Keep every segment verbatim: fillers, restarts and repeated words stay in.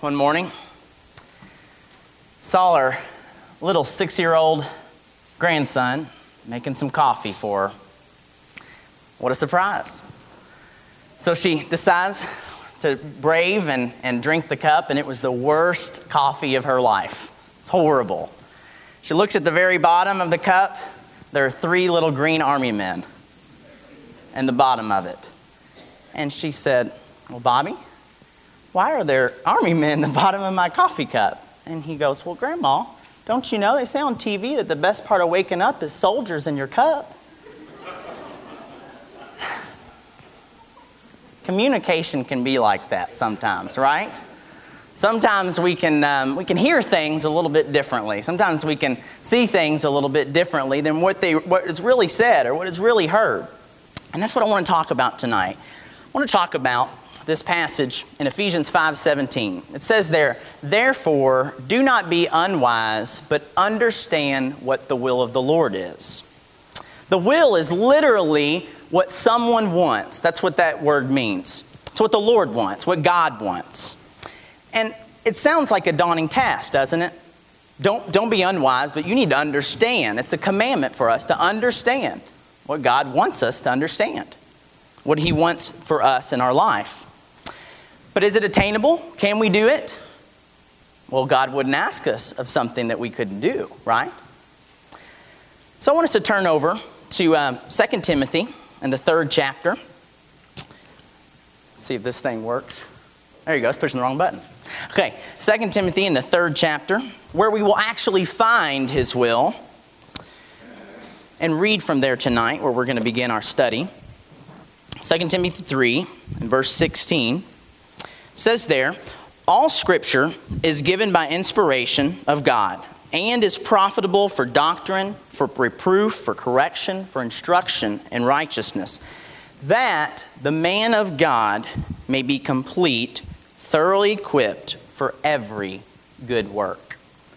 one morning. Saw her little six-year-old grandson making some coffee for her. What a surprise. So she decides to brave and, and drink the cup, and it was the worst coffee of her life. It's horrible. She looks at the very bottom of the cup. There are three little green army men in the bottom of it. And she said, "Well, Bobby, why are there army men in the bottom of my coffee cup?" And he goes, "Well, Grandma, don't you know they say on T V that the best part of waking up is soldiers in your cup?" Communication can be like that sometimes, right? Sometimes we can um, we can hear things a little bit differently. Sometimes we can see things a little bit differently than what they what is really said or what is really heard. And that's what I want to talk about tonight. I want to talk about this passage in Ephesians five seventeen. It says there, "Therefore, do not be unwise, but understand what the will of the Lord is." The will is literally what someone wants. That's what that word means. It's what the Lord wants, what God wants. And it sounds like a daunting task, doesn't it? Don't, don't be unwise, but you need to understand. It's a commandment for us to understand what God wants us to understand, what He wants for us in our life. But is it attainable? Can we do it? Well, God wouldn't ask us of something that we couldn't do, right? So I want us to turn over to uh, Second Timothy in the third chapter. Let's see if this thing works. There you go, it's pushing the wrong button. Okay, Second Timothy in the third chapter, where we will actually find His will, and read from there tonight, where we're going to begin our study. Second Timothy three, and verse sixteen, says there, "All Scripture is given by inspiration of God, and is profitable for doctrine, for reproof, for correction, for instruction in righteousness, that the man of God may be complete, thoroughly equipped for every good work."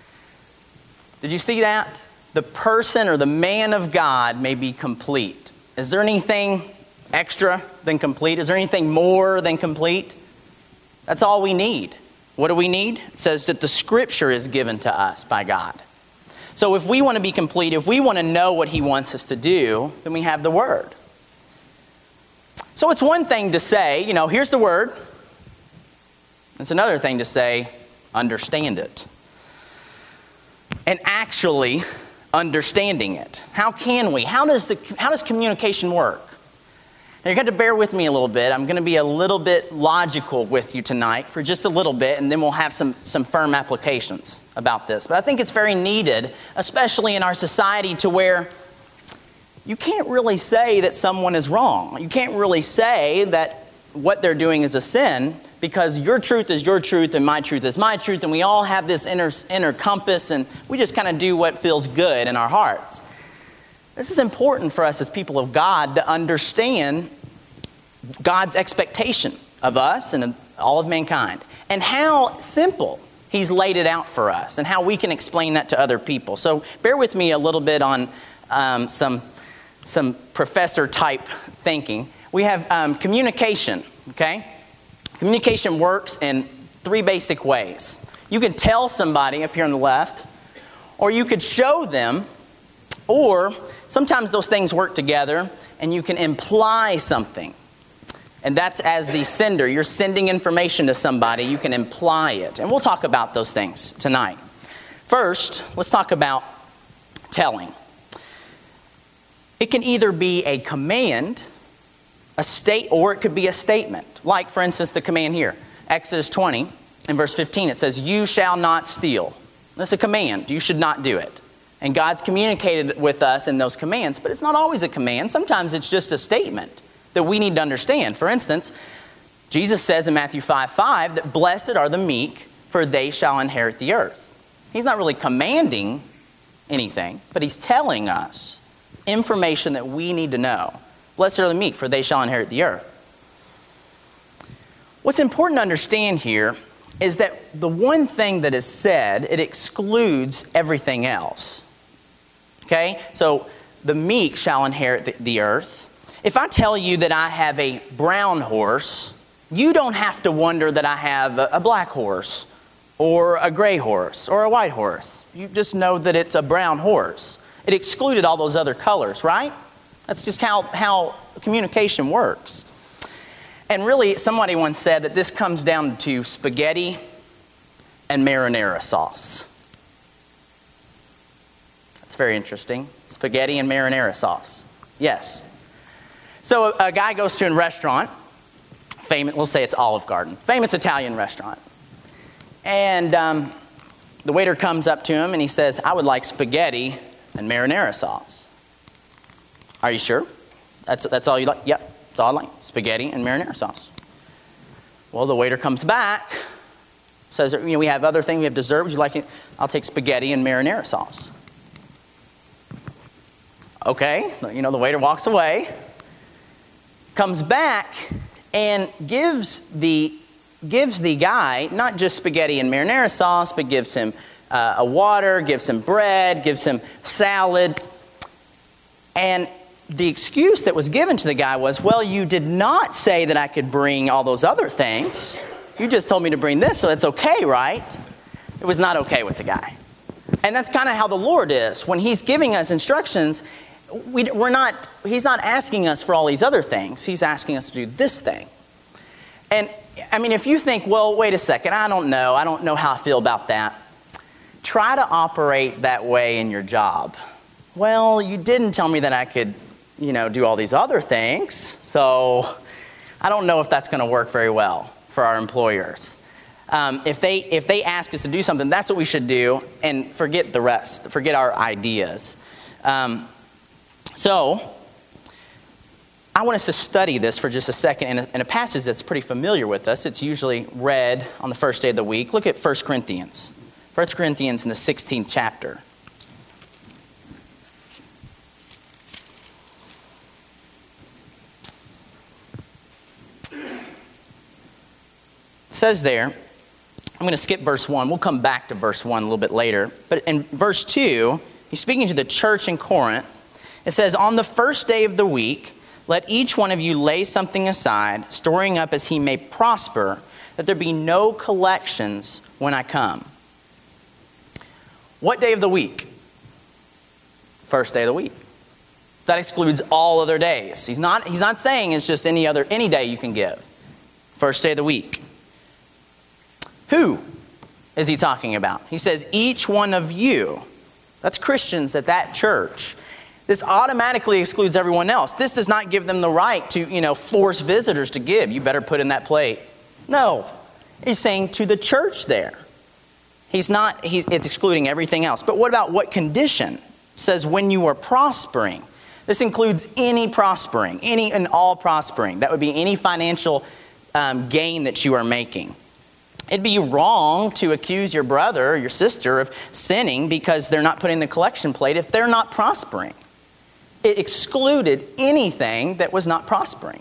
Did you see that? The person or the man of God may be complete. Is there anything extra than complete? Is there anything more than complete? That's all we need. What do we need? It says that the Scripture is given to us by God. So if we want to be complete, if we want to know what He wants us to do, then we have the Word. So it's one thing to say, you know, here's the Word. It's another thing to say, understand it. And actually understanding it. How can we? How does the how does communication work? Now, you're going to bear with me a little bit. I'm going to be a little bit logical with you tonight for just a little bit, and then we'll have some, some firm applications about this. But I think it's very needed, especially in our society, to where you can't really say that someone is wrong. You can't really say that what they're doing is a sin, because your truth is your truth and my truth is my truth, and we all have this inner, inner compass, and we just kind of do what feels good in our hearts. This is important for us as people of God to understand God's expectation of us and of all of mankind, and how simple He's laid it out for us, and how we can explain that to other people. So bear with me a little bit on um, some, some professor-type thinking. We have um, communication, okay? Communication works in three basic ways. You can tell somebody up here on the left, or you could show them, or sometimes those things work together, and you can imply something. And that's as the sender. You're sending information to somebody. You can imply it. And we'll talk about those things tonight. First, let's talk about telling. It can either be a command, a state, or it could be a statement. Like, for instance, the command here. Exodus twenty, in verse fifteen, it says, "You shall not steal." That's a command. You should not do it. And God's communicated with us in those commands, but it's not always a command. Sometimes it's just a statement that we need to understand. For instance, Jesus says in Matthew five five that blessed are the meek, for they shall inherit the earth. He's not really commanding anything, but He's telling us information that we need to know. Blessed are the meek, for they shall inherit the earth. What's important to understand here is that the one thing that is said, it excludes everything else. Okay? So the meek shall inherit the, the earth. If I tell you that I have a brown horse, you don't have to wonder that I have a, a black horse or a gray horse or a white horse. You just know that it's a brown horse. It excluded all those other colors, right? That's just how, how communication works. And really, somebody once said that this comes down to spaghetti and marinara sauce. That's very interesting. Spaghetti and marinara sauce. Yes. So a, a guy goes to a restaurant, famous, we'll say it's Olive Garden, famous Italian restaurant. And um, the waiter comes up to him and he says, I would like spaghetti and marinara sauce. Are you sure? That's, that's all you like? Yep, that's all I like, spaghetti and marinara sauce. Well, the waiter comes back, says, you know, we have other things, we have dessert, would you like it? I'll take spaghetti and marinara sauce. Okay, you know, the waiter walks away, comes back and gives the gives the guy not just spaghetti and marinara sauce, but gives him uh, a water, gives him bread, gives him salad. And the excuse that was given to the guy was, well, you did not say that I could bring all those other things. You just told me to bring this, so it's okay, right? It was not okay with the guy. And that's kind of how the Lord is. When He's giving us instructions, we, we're not, He's not asking us for all these other things. He's asking us to do this thing. And, I mean, if you think, well, wait a second, I don't know. I don't know how I feel about that. Try to operate that way in your job. Well, you didn't tell me that I could, you know, do all these other things. So I don't know if that's going to work very well for our employers. Um, if they if they ask us to do something, that's what we should do, and forget the rest. Forget our ideas. Um, so I want us to study this for just a second in a, in a passage that's pretty familiar with us. It's usually read on the first day of the week. Look at First Corinthians. First Corinthians in the sixteenth chapter. It says there, I'm going to skip verse one. We'll come back to verse one a little bit later. But in verse two, he's speaking to the church in Corinth. It says, on the first day of the week, let each one of you lay something aside, storing up as he may prosper, that there be no collections when I come. What day of the week? First day of the week. That excludes all other days. He's not, he's not saying it's just any other any day you can give. First day of the week. Who is he talking about? He says, each one of you. That's Christians at that church. This automatically excludes everyone else. This does not give them the right to, you know, force visitors to give. You better put in that plate. No. He's saying to the church there. He's not, he's, it's excluding everything else. But what about what condition? It says when you are prospering. This includes any prospering, any and all prospering. That would be any financial um, gain that you are making. It'd be wrong to accuse your brother or your sister of sinning because they're not putting the collection plate if they're not prospering. It excluded anything that was not prospering.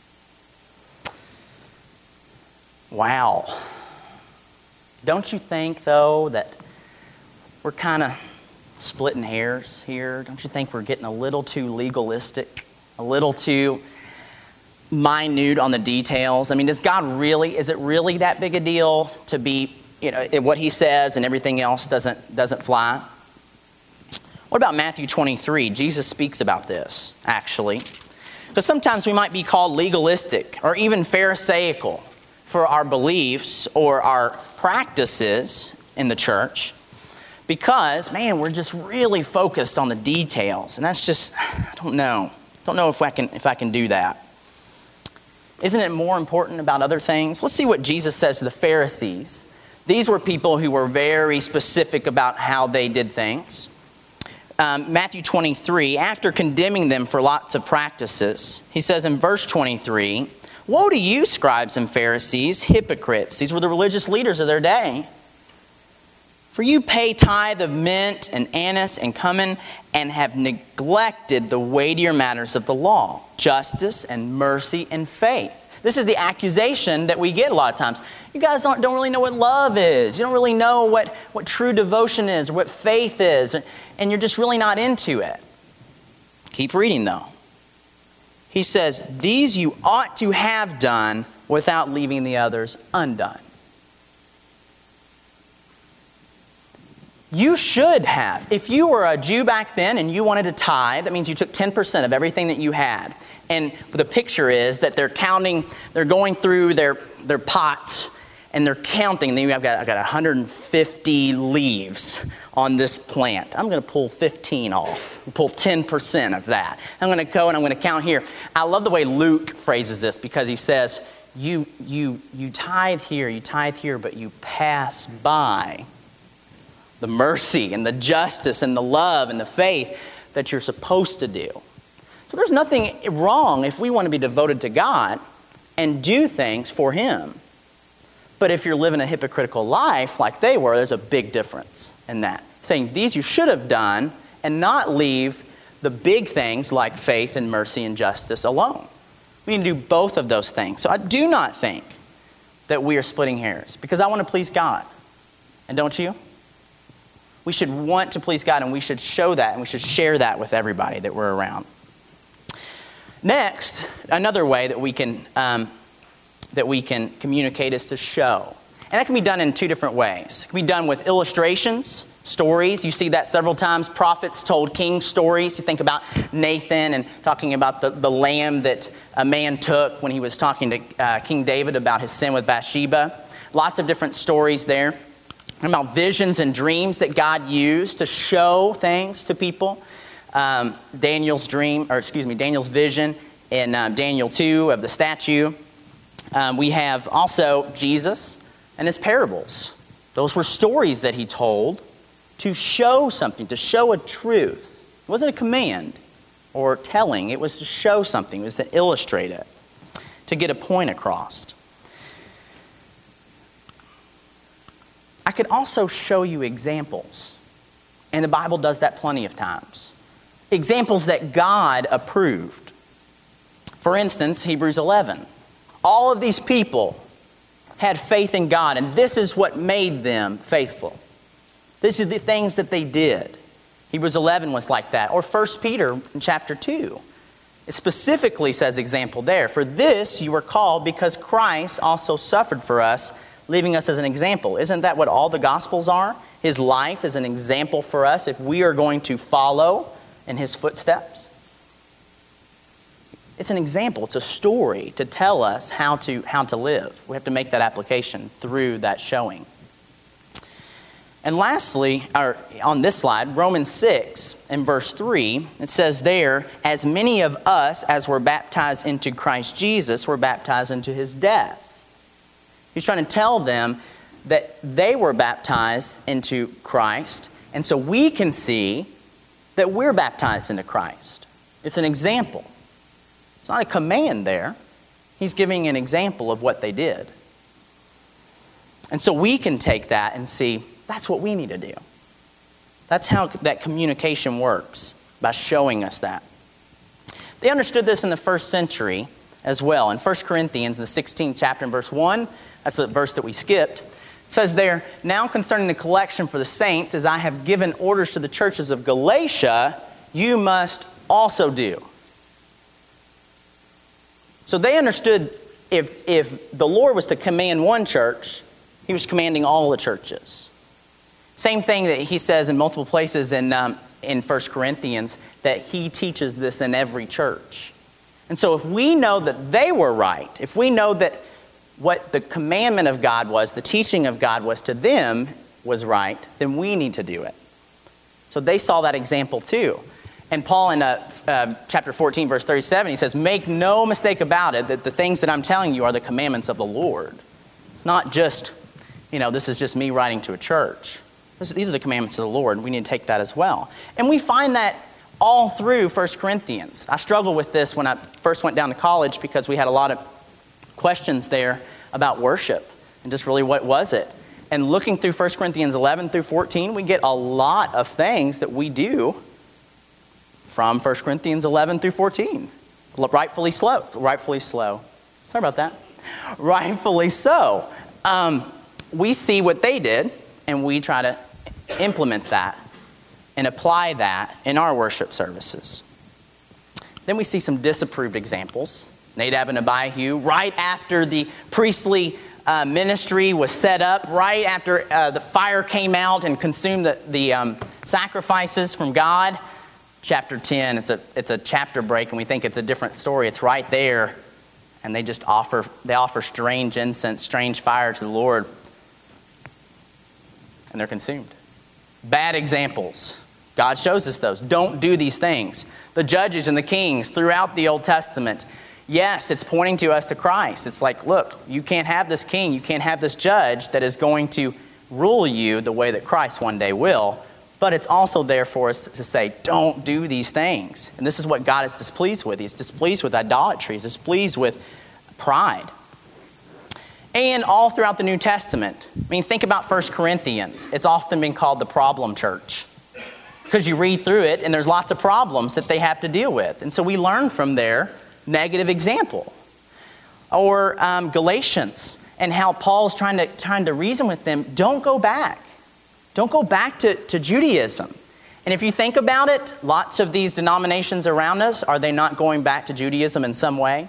Wow. Don't you think, though, that we're kind of splitting hairs here? Don't you think we're getting a little too legalistic, a little too minute on the details? I mean, does God really, is it really that big a deal to be, you know, what He says and everything else doesn't doesn't fly? What about Matthew twenty-three? Jesus speaks about this, actually. Because sometimes we might be called legalistic or even pharisaical for our beliefs or our practices in the church. Because, man, we're just really focused on the details. And that's just, I don't know. I don't know if I can if I can do that. Isn't it more important about other things? Let's see what Jesus says to the Pharisees. These were people who were very specific about how they did things. Um, Matthew twenty-three, after condemning them for lots of practices, he says in verse twenty-three, woe to you, scribes and Pharisees, hypocrites. These were the religious leaders of their day. For you pay tithe of mint and anise and cumin and have neglected the weightier matters of the law, justice and mercy and faith. This is the accusation that we get a lot of times. You guys don't, don't really know what love is. You don't really know what, what true devotion is or what faith is. And you're just really not into it. Keep reading though. He says, these you ought to have done without leaving the others undone. You should have. If you were a Jew back then and you wanted to tithe, that means you took ten percent of everything that you had. And the picture is that they're counting, they're going through their, their pots and they're counting. Then I've got, I've got one hundred fifty leaves on this plant. I'm going to pull fifteen off, pull ten percent of that. I'm going to go and I'm going to count here. I love the way Luke phrases this because he says, you, you, you tithe here, you tithe here, but you pass by the mercy and the justice and the love and the faith that you're supposed to do. So there's nothing wrong if we want to be devoted to God and do things for Him. But if you're living a hypocritical life like they were, there's a big difference in that. Saying these you should have done and not leave the big things like faith and mercy and justice alone. We need to do both of those things. So I do not think that we are splitting hairs because I want to please God. And don't you? We should want to please God and we should show that and we should share that with everybody that we're around. Next, another way that we can um, that we can communicate is to show. And that can be done in two different ways. It can be done with illustrations, stories. You see that several times. Prophets told king stories. You think about Nathan and talking about the, the lamb that a man took when he was talking to uh, King David about his sin with Bathsheba. Lots of different stories there. About visions and dreams that God used to show things to people. Um, Daniel's dream, or excuse me, Daniel's vision in uh, Daniel two of the statue. Um, we have also Jesus and his parables. Those were stories that he told to show something, to show a truth. It wasn't a command or telling. It was to show something. It was to illustrate it, to get a point across. I could also show you examples. And the Bible does that plenty of times. Examples that God approved. For instance, Hebrews eleven. All of these people had faith in God, and this is what made them faithful. These are the things that they did. Hebrews eleven was like that. Or First Peter in chapter two. It specifically says example there. For this you were called because Christ also suffered for us, leaving us as an example. Isn't that what all the Gospels are? His life is an example for us if we are going to follow in His footsteps. It's an example. It's a story to tell us how to, how to live. We have to make that application through that showing. And lastly, or on this slide, Romans six and verse three, it says there, as many of us as were baptized into Christ Jesus were baptized into His death. He's trying to tell them that they were baptized into Christ, and so we can see that we're baptized into Christ. It's an example. It's not a command there. He's giving an example of what they did. And so we can take that and see, that's what we need to do. That's how that communication works, by showing us that. They understood this in the first century as well. In First Corinthians, in the sixteenth chapter, in verse one, that's the verse that we skipped, it says there, now concerning the collection for the saints, as I have given orders to the churches of Galatia, you must also do. So they understood if, if the Lord was to command one church, He was commanding all the churches. Same thing that He says in multiple places in, um, in First Corinthians, that He teaches this in every church. And so if we know that they were right, if we know that what the commandment of God was, the teaching of God was to them was right, then we need to do it. So they saw that example too. And Paul in uh, uh, chapter fourteen, verse thirty-seven, he says, make no mistake about it that the things that I'm telling you are the commandments of the Lord. It's not just, you know, this is just me writing to a church. This, these are the commandments of the Lord. We need to take that as well. And we find that all through First Corinthians. I struggled with this when I first went down to college because we had a lot of questions there about worship and just really what was it. And looking through First Corinthians eleven through fourteen, we get a lot of things that we do from First Corinthians eleven through fourteen. Rightfully slow. Rightfully slow. Sorry about that. Rightfully so. Um, we see what they did, and we try to implement that and apply that in our worship services. Then we see some disapproved examples. Nadab and Abihu, right after the priestly uh, ministry was set up right after uh, the fire came out and consumed the, the um, sacrifices from God. Chapter ten, it's a, it's a chapter break, and we think it's a different story. It's right there, and they just offer, they offer strange incense, strange fire to the Lord, and they're consumed. Bad examples. God shows us those. Don't do these things. The judges and the kings throughout the Old Testament, yes, it's pointing to us to Christ. It's like, look, you can't have this king, you can't have this judge that is going to rule you the way that Christ one day will. But it's also there for us to say, don't do these things. And this is what God is displeased with. He's displeased with idolatry. He's displeased with pride. And all throughout the New Testament. I mean, think about First Corinthians. It's often been called the problem church. Because you read through it, and there's lots of problems that they have to deal with. And so we learn from their negative example. Or um, Galatians, and how Paul's trying to, trying to reason with them, don't go back. Don't go back to, to Judaism. And if you think about it, lots of these denominations around us, are they not going back to Judaism in some way?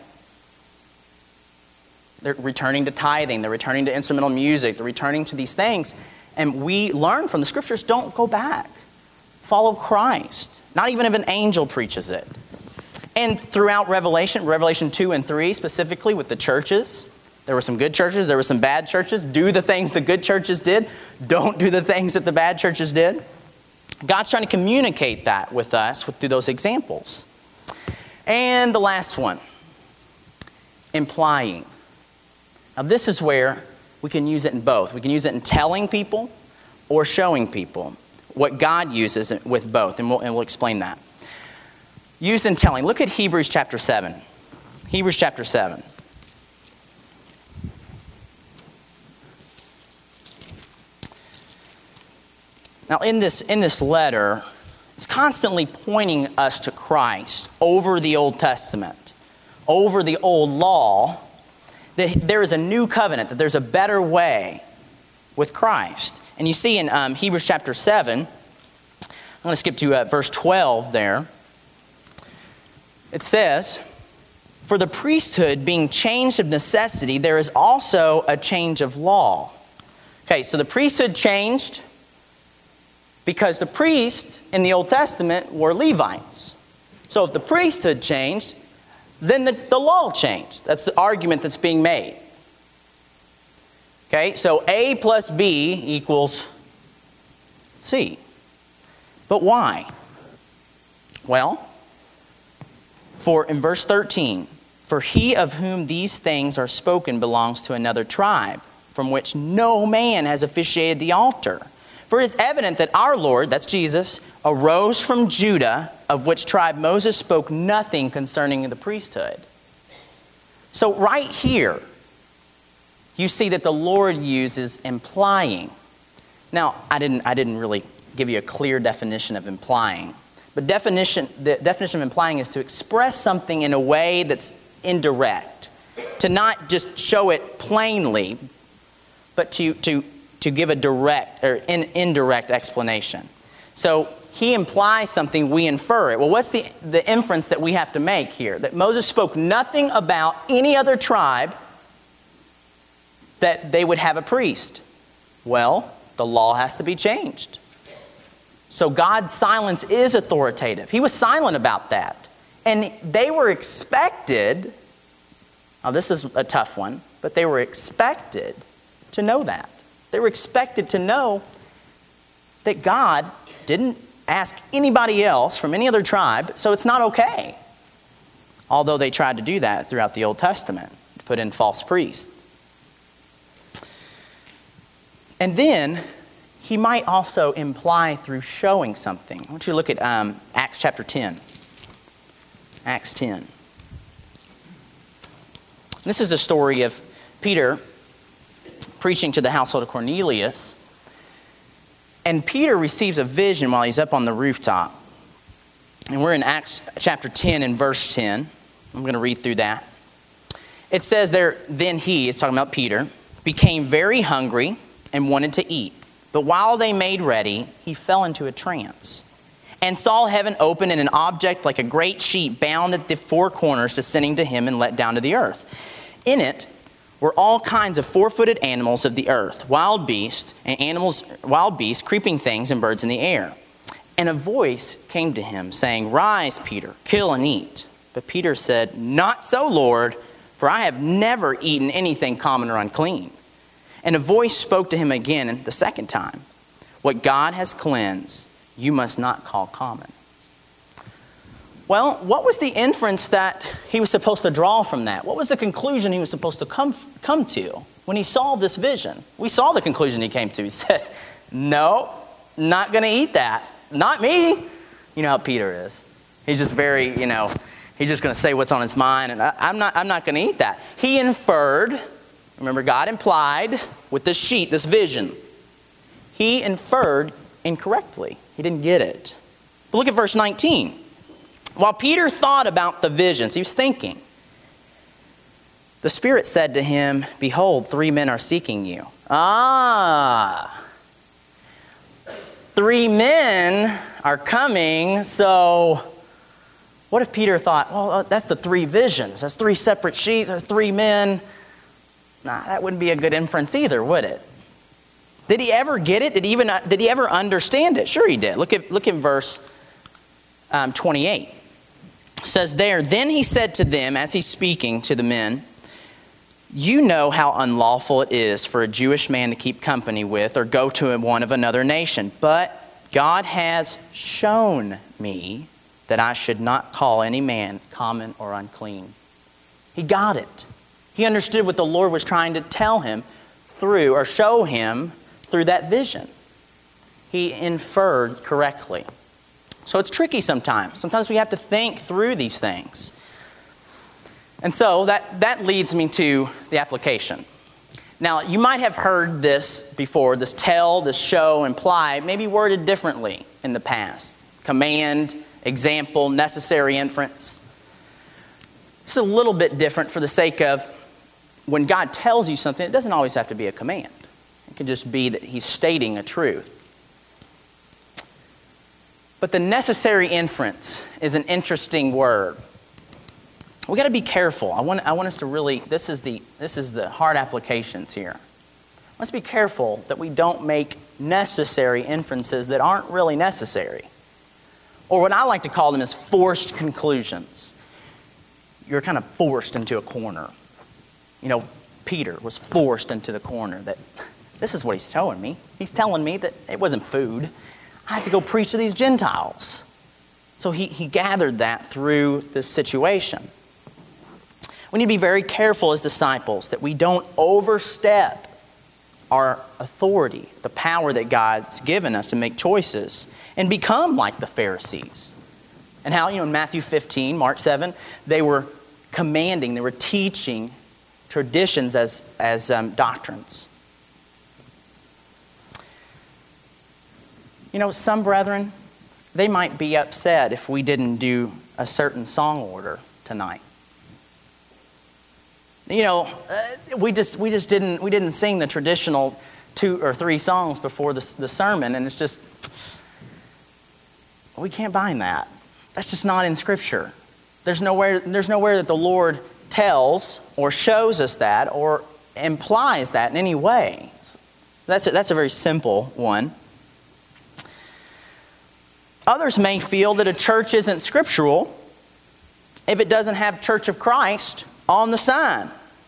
They're returning to tithing. They're returning to instrumental music. They're returning to these things. And we learn from the scriptures, don't go back. Follow Christ. Not even if an angel preaches it. And throughout Revelation, Revelation two and three specifically with the churches, there were some good churches, there were some bad churches. Do the things the good churches did. Don't do the things that the bad churches did. God's trying to communicate that with us through those examples. And the last one, implying. Now this is where we can use it in both. We can use it in telling people or showing people what God uses with both. And we'll, and we'll explain that. Use in telling. Look at Hebrews chapter seven. Hebrews chapter seven. Now in this, in this letter, it's constantly pointing us to Christ over the Old Testament, over the old law, that there is a new covenant, that there's a better way with Christ. And you see in um, Hebrews chapter seven, I'm going to skip to uh, verse twelve there. It says, for the priesthood being changed of necessity, there is also a change of law. Okay, so the priesthood changed because the priests in the Old Testament were Levites. So if the priesthood changed, then the, the law changed. That's the argument that's being made. Okay, so A plus B equals C. But why? Well, for in verse thirteen, for he of whom these things are spoken belongs to another tribe, from which no man has officiated the altar. For it is evident that our Lord, that's Jesus, arose from Judah, of which tribe Moses spoke nothing concerning the priesthood. So right here, you see that the Lord uses implying. Now, I didn't, I didn't really give you a clear definition of implying. But definition, the definition of implying is to express something in a way that's indirect. To not just show it plainly, but to, to, to give a direct or in, indirect explanation. So he implies something, we infer it. Well, what's the, the inference that we have to make here? That Moses spoke nothing about any other tribe that they would have a priest. Well, the law has to be changed. So God's silence is authoritative. He was silent about that. And they were expected, now this is a tough one, but they were expected to know that. They were expected to know that God didn't ask anybody else from any other tribe, so it's not okay. Although they tried to do that throughout the Old Testament, to put in false priests. And then he might also imply through showing something. I want you to look at um, Acts chapter ten. Acts ten. This is a story of Peter preaching to the household of Cornelius. And Peter receives a vision while he's up on the rooftop. And we're in Acts chapter ten and verse ten. I'm going to read through that. It says there, then he, it's talking about Peter, became very hungry and wanted to eat. But while they made ready, he fell into a trance and saw heaven open and an object like a great sheet bound at the four corners descending to him and let down to the earth. In it were all kinds of four-footed animals of the earth, wild beasts and animals, wild beasts, creeping things, and birds in the air. And a voice came to him, saying, "Rise, Peter, kill and eat." But Peter said, "Not so, Lord, for I have never eaten anything common or unclean." And a voice spoke to him again the second time, "What God has cleansed, you must not call common." Well, what was the inference that he was supposed to draw from that? What was the conclusion he was supposed to come, come to when he saw this vision? We saw the conclusion he came to. He said, "No, not going to eat that. Not me." You know how Peter is. He's just very, you know, he's just going to say what's on his mind, and I, I'm not, I'm not going to eat that. He inferred, remember, God implied with this sheet, this vision. He inferred incorrectly. He didn't get it. But look at verse nineteen. While Peter thought about the visions, he was thinking, the Spirit said to him, "Behold, three men are seeking you." Ah, three men are coming, so what if Peter thought, well, that's the three visions. That's three separate sheets. That's three men. Nah, that wouldn't be a good inference either, would it? Did he ever get it? Did he even did he ever understand it? Sure he did. Look at look at verse um, twenty-eight. It says there, "Then he said to them," as he's speaking to the men, "You know how unlawful it is for a Jewish man to keep company with or go to one of another nation. But God has shown me that I should not call any man common or unclean." He got it. He understood what the Lord was trying to tell him through, or show him through that vision. He inferred correctly. So it's tricky sometimes. Sometimes we have to think through these things. And so that, that leads me to the application. Now, you might have heard this before, this tell, this show, imply, maybe worded differently in the past. Command, example, necessary inference. It's a little bit different for the sake of when God tells you something, it doesn't always have to be a command. It can just be that he's stating a truth. But the necessary inference is an interesting word. We got to be careful. I want, I want us to really, this is the this is the hard applications here. Let's be careful that we don't make necessary inferences that aren't really necessary. Or what I like to call them is forced conclusions. You're kind of forced into a corner. You know, Peter was forced into the corner that this is what he's telling me. He's telling me that it wasn't food. I have to go preach to these Gentiles. So he, he gathered that through this situation. We need to be very careful as disciples that we don't overstep our authority, the power that God's given us to make choices, and become like the Pharisees. And how, you know, in Matthew fifteen, Mark seven, they were commanding, they were teaching traditions as, as um, doctrines. You know, some brethren, they might be upset if we didn't do a certain song order tonight. You know, uh, we just we just didn't we didn't sing the traditional two or three songs before the, the sermon, and it's just we can't bind that. That's just not in Scripture. There's nowhere there's nowhere that the Lord tells or shows us that or implies that in any way. That's a, that's a very simple one. Others may feel that a church isn't scriptural if it doesn't have Church of Christ on the sign.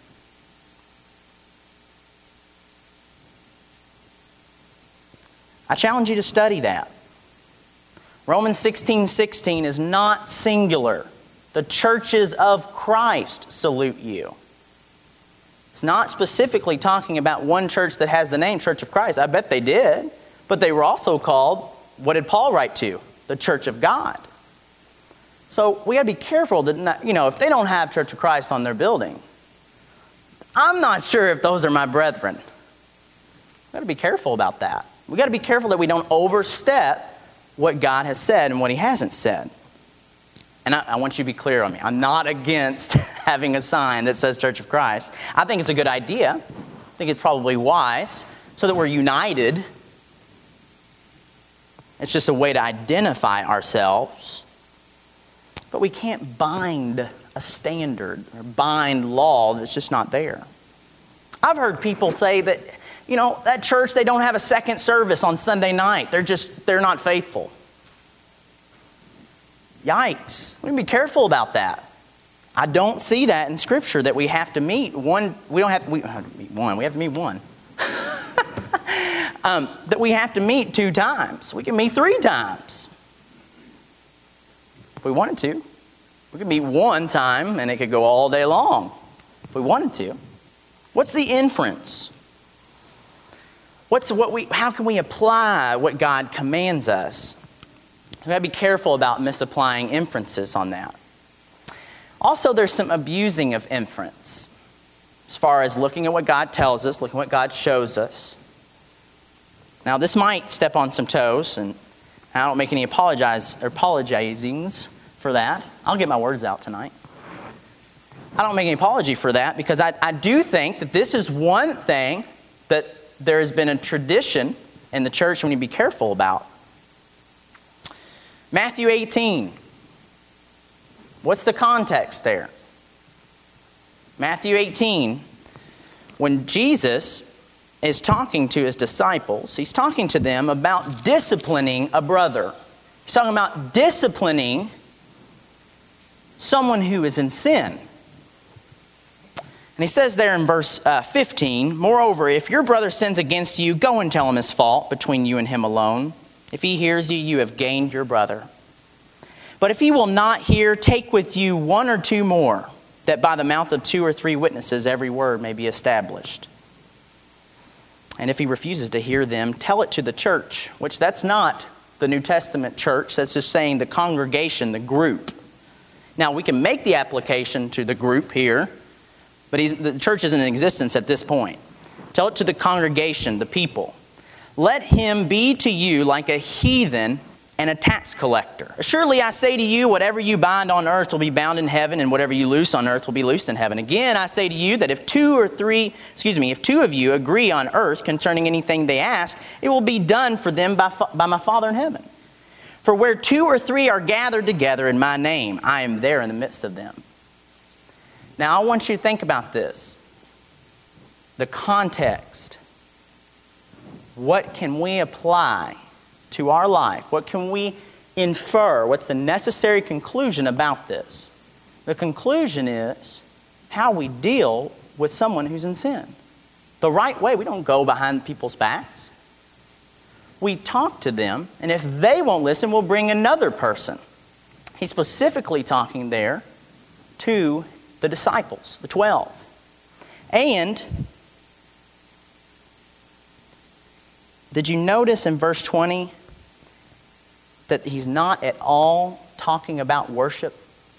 I challenge you to study that. Romans sixteen sixteen is not singular. The churches of Christ salute you. It's not specifically talking about one church that has the name Church of Christ. I bet they did. But they were also called, what did Paul write to? The Church of God. So we got to be careful that, not, you know, if they don't have Church of Christ on their building, I'm not sure if those are my brethren. We got to be careful about that. We got to be careful that we don't overstep what God has said and what He hasn't said. And I, I want you to be clear on me. I'm not against having a sign that says Church of Christ. I think it's a good idea. I think it's probably wise so that we're united. It's just a way to identify ourselves. But we can't bind a standard or bind law that's just not there. I've heard people say that, you know, that church, they don't have a second service on Sunday night. They're just, they're not faithful. Yikes. We need to be careful about that. I don't see that in Scripture, that we have to meet one. We don't have to, we don't have to meet one. We have to meet one. um, that we have to meet two times. We can meet three times. If we wanted to. We could meet one time and it could go all day long. If we wanted to. What's the inference? What's what we? How can we apply what God commands us? We've got to be careful about misapplying inferences on that. Also, there's some abusing of inference. As far as looking at what God tells us, looking at what God shows us. Now, this might step on some toes, and I don't make any apologize or apologizings for that. I'll get my words out tonight. I don't make any apology for that, because I, I do think that this is one thing that there has been a tradition in the church we need to be careful about. Matthew eighteen. What's the context there? Matthew eighteen, when Jesus is talking to his disciples, he's talking to them about disciplining a brother. He's talking about disciplining someone who is in sin. And he says there in verse uh, fifteen, "Moreover, if your brother sins against you, go and tell him his fault between you and him alone. If he hears you, you have gained your brother. But if he will not hear, take with you one or two more, that by the mouth of two or three witnesses every word may be established. And if he refuses to hear them, tell it to the church," which that's not the New Testament church. That's just saying the congregation, the group. Now, we can make the application to the group here, but he's, the church isn't in existence at this point. Tell it to the congregation, the people. "Let him be to you like a heathen and a tax collector. Surely I say to you, whatever you bind on earth will be bound in heaven, and whatever you loose on earth will be loosed in heaven. Again, I say to you that if two or three, excuse me, if two of you agree on earth concerning anything they ask, it will be done for them by, by my Father in heaven. For where two or three are gathered together in my name, I am there in the midst of them." Now, I want you to think about this. The context. What can we apply to our life? What can we infer? What's the necessary conclusion about this? The conclusion is how we deal with someone who's in sin. The right way. We don't go behind people's backs. We talk to them, and if they won't listen, we'll bring another person. He's specifically talking there to the disciples, the twelve. And did you notice in verse twenty that he's not at all talking about worship?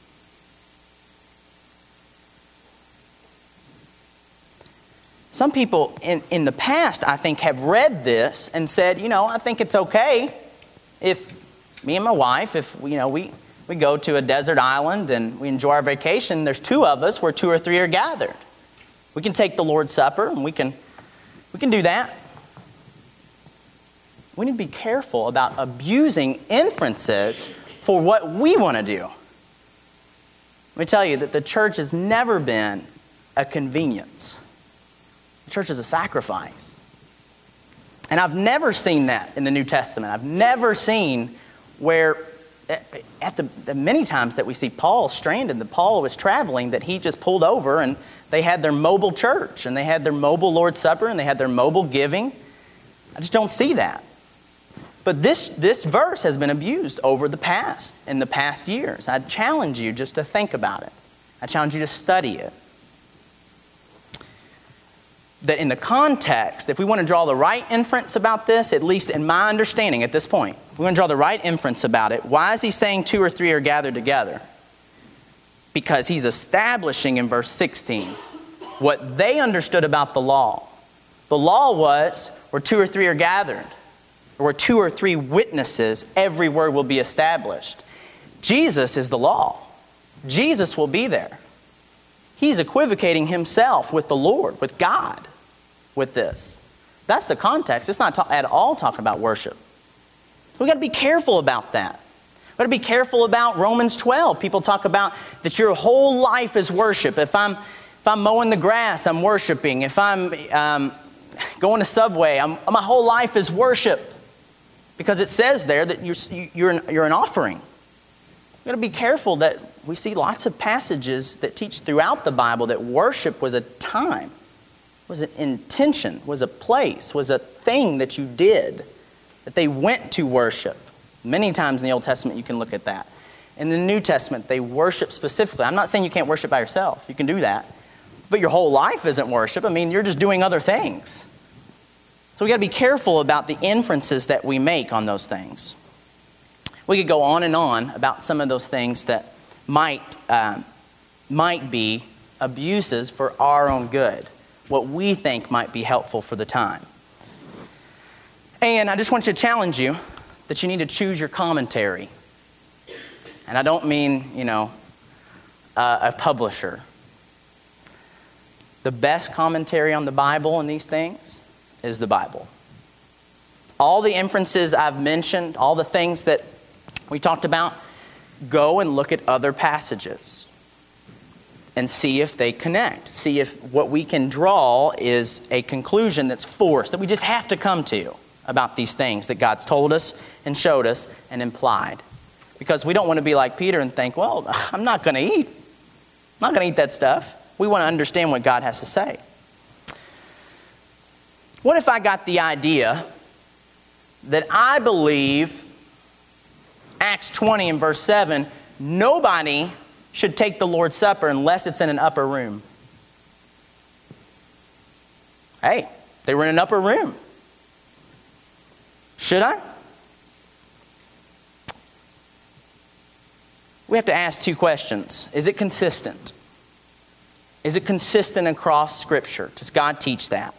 Some people in, in the past, I think, have read this and said, you know, I think it's okay if me and my wife, if you know, we, we go to a desert island and we enjoy our vacation, there's two of us where two or three are gathered. We can take the Lord's Supper and we can, we can do that. We need to be careful about abusing inferences for what we want to do. Let me tell you that the church has never been a convenience. The church is a sacrifice. And I've never seen that in the New Testament. I've never seen where, at the, the many times that we see Paul stranded, that Paul was traveling, that he just pulled over and they had their mobile church and they had their mobile Lord's Supper and they had their mobile giving. I just don't see that. But this, this verse has been abused over the past, in the past years. I challenge you just to think about it. I challenge you to study it. That in the context, if we want to draw the right inference about this, at least in my understanding at this point, if we want to draw the right inference about it, why is he saying two or three are gathered together? Because he's establishing in verse sixteen what they understood about the law. The law was where two or three are gathered, or where two or three witnesses, every word will be established. Jesus is the law. Jesus will be there. He's equivocating himself with the Lord, with God, with this. That's the context. It's not ta- at all talking about worship. So we've got to be careful about that. We've got to be careful about Romans twelve. People talk about that your whole life is worship. If I'm If I'm mowing the grass, I'm worshiping. If I'm um, going to Subway, I'm, my whole life is worship. Because it says there that you're, you're, an, you're an offering. We've got to be careful that we see lots of passages that teach throughout the Bible that worship was a time, was an intention, was a place, was a thing that you did, that they went to worship. Many times in the Old Testament you can look at that. In the New Testament, they worship specifically. I'm not saying you can't worship by yourself. You can do that. But your whole life isn't worship. I mean, you're just doing other things. So we got to be careful about the inferences that we make on those things. We could go on and on about some of those things that might, uh, might be abuses for our own good, what we think might be helpful for the time. And I just want to challenge you that you need to choose your commentary. And I don't mean, you know, uh, a publisher. The best commentary on the Bible and these things is the Bible. All the inferences I've mentioned, all the things that we talked about, go and look at other passages and see if they connect. See if what we can draw is a conclusion that's forced, that we just have to come to about these things that God's told us and showed us and implied. Because we don't want to be like Peter and think, well, I'm not going to eat. I'm not going to eat that stuff. We want to understand what God has to say. What if I got the idea that I believe Acts twenty and verse seven, nobody should take the Lord's Supper unless it's in an upper room? Hey, they were in an upper room. Should I? We have to ask two questions. Is it consistent? Is it consistent across Scripture? Does God teach that?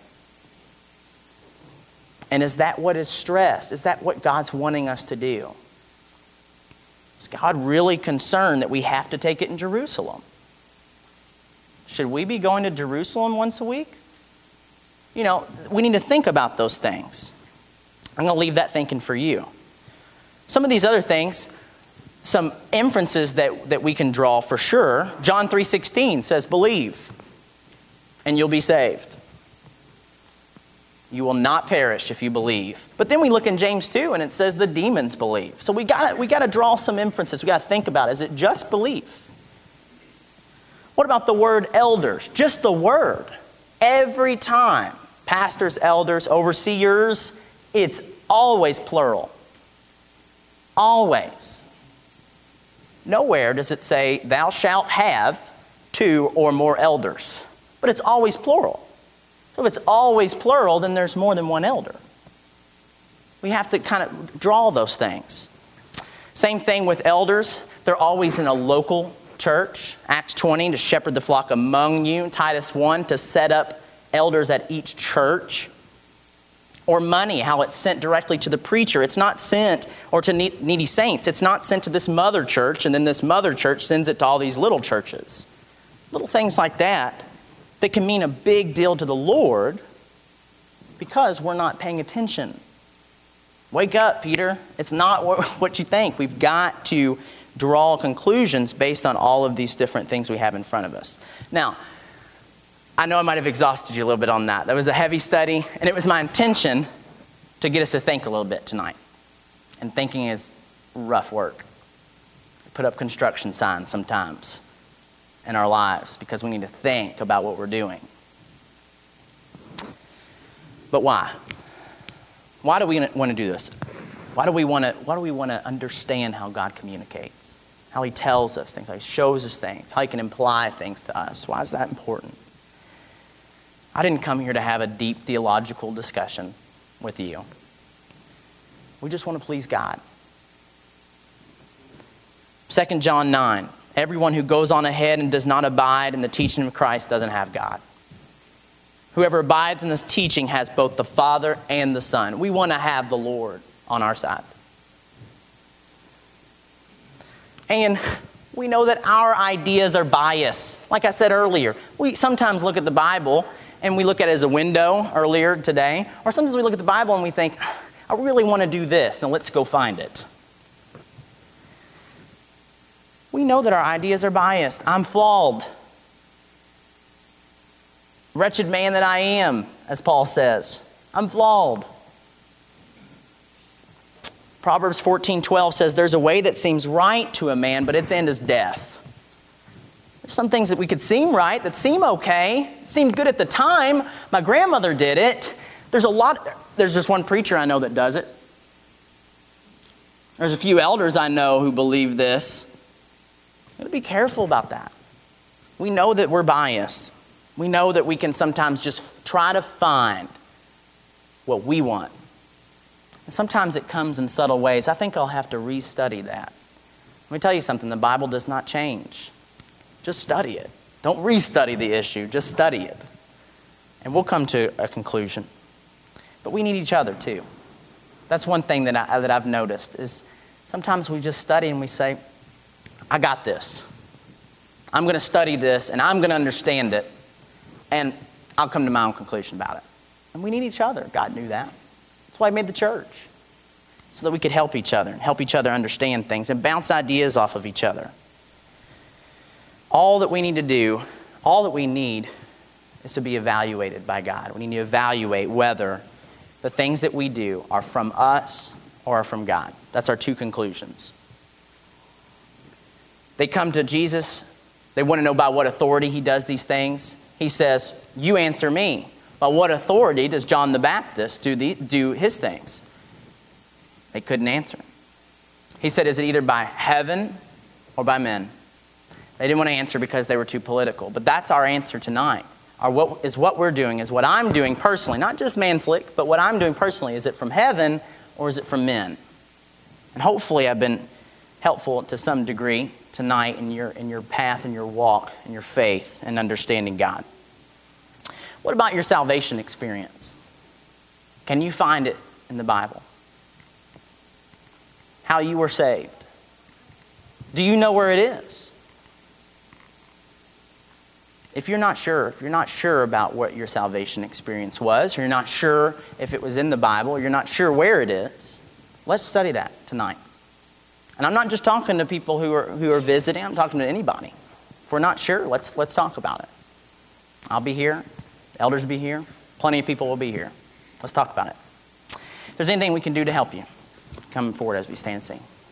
And is that what is stressed? Is that what God's wanting us to do? Is God really concerned that we have to take it in Jerusalem? Should we be going to Jerusalem once a week? You know, we need to think about those things. I'm going to leave that thinking for you. Some of these other things, some inferences that, that we can draw for sure. John three sixteen says, believe, and you'll be saved. You will not perish if you believe. But then we look in James two, and it says the demons believe. So we got we got to draw some inferences. We got to think about it. Is it just belief? What about the word elders? Just the word. Every time, pastors, elders, overseers, it's always plural. Always. Nowhere does it say, thou shalt have two or more elders. But it's always plural. So if it's always plural, then there's more than one elder. We have to kind of draw those things. Same thing with elders. They're always in a local church. Acts twenty, to shepherd the flock among you. Titus one, to set up elders at each church. Or money, how it's sent directly to the preacher. It's not sent, or to needy saints. It's not sent to this mother church, and then this mother church sends it to all these little churches. Little things like that that can mean a big deal to the Lord because we're not paying attention. Wake up, Peter. It's not what you think. We've got to draw conclusions based on all of these different things we have in front of us. Now, I know I might have exhausted you a little bit on that. That was a heavy study, and it was my intention to get us to think a little bit tonight. And thinking is rough work. We put up construction signs sometimes in our lives because we need to think about what we're doing. But why? Why do we want to do this? Why do we want to, why do we want to understand how God communicates? How He tells us things, how He shows us things, how He can imply things to us. Why is that important? I didn't come here to have a deep theological discussion with you. We just want to please God. Second John nine, everyone who goes on ahead and does not abide in the teaching of Christ doesn't have God. Whoever abides in this teaching has both the Father and the Son. We want to have the Lord on our side. And we know that our ideas are biased. Like I said earlier, we sometimes look at the Bible and we look at it as a window earlier today. Or sometimes we look at the Bible and we think, I really want to do this. Now let's go find it. We know that our ideas are biased. I'm flawed. Wretched man that I am, as Paul says. I'm flawed. Proverbs fourteen twelve says, there's a way that seems right to a man, but its end is death. There's some things that we could seem right, that seem okay, seemed good at the time. My grandmother did it. There's a lot, there's just one preacher I know that does it. There's a few elders I know who believe this. We gotta be careful about that. We know that we're biased. We know that we can sometimes just try to find what we want. And sometimes it comes in subtle ways. I think I'll have to restudy that. Let me tell you something, the Bible does not change. Just study it. Don't restudy the issue, just study it. And we'll come to a conclusion. But we need each other too. That's one thing that, I, that I've noticed is sometimes we just study and we say, I got this. I'm going to study this and I'm going to understand it. And I'll come to my own conclusion about it. And we need each other. God knew that. That's why He made the church. So that we could help each other and help each other understand things and bounce ideas off of each other. All that we need to do, all that we need is to be evaluated by God. We need to evaluate whether the things that we do are from us or are from God. That's our two conclusions. They come to Jesus. They want to know by what authority He does these things. He says, you answer me. By what authority does John the Baptist do, the, do his things? They couldn't answer. He said, is it either by heaven or by men? They didn't want to answer because they were too political. But that's our answer tonight. Our what is what we're doing, is what I'm doing personally. Not just Manslick, but what I'm doing personally. Is it from heaven or is it from men? And hopefully I've been helpful to some degree tonight in your, in your path, in your walk, in your faith, and understanding God. What about your salvation experience? Can you find it in the Bible? How you were saved? Do you know where it is? If you're not sure, if you're not sure about what your salvation experience was, or you're not sure if it was in the Bible, or you're not sure where it is, let's study that tonight. And I'm not just talking to people who are who are visiting, I'm talking to anybody. If we're not sure, let's let's talk about it. I'll be here, the elders will be here, plenty of people will be here. Let's talk about it. If there's anything we can do to help you, come forward as we stand and sing.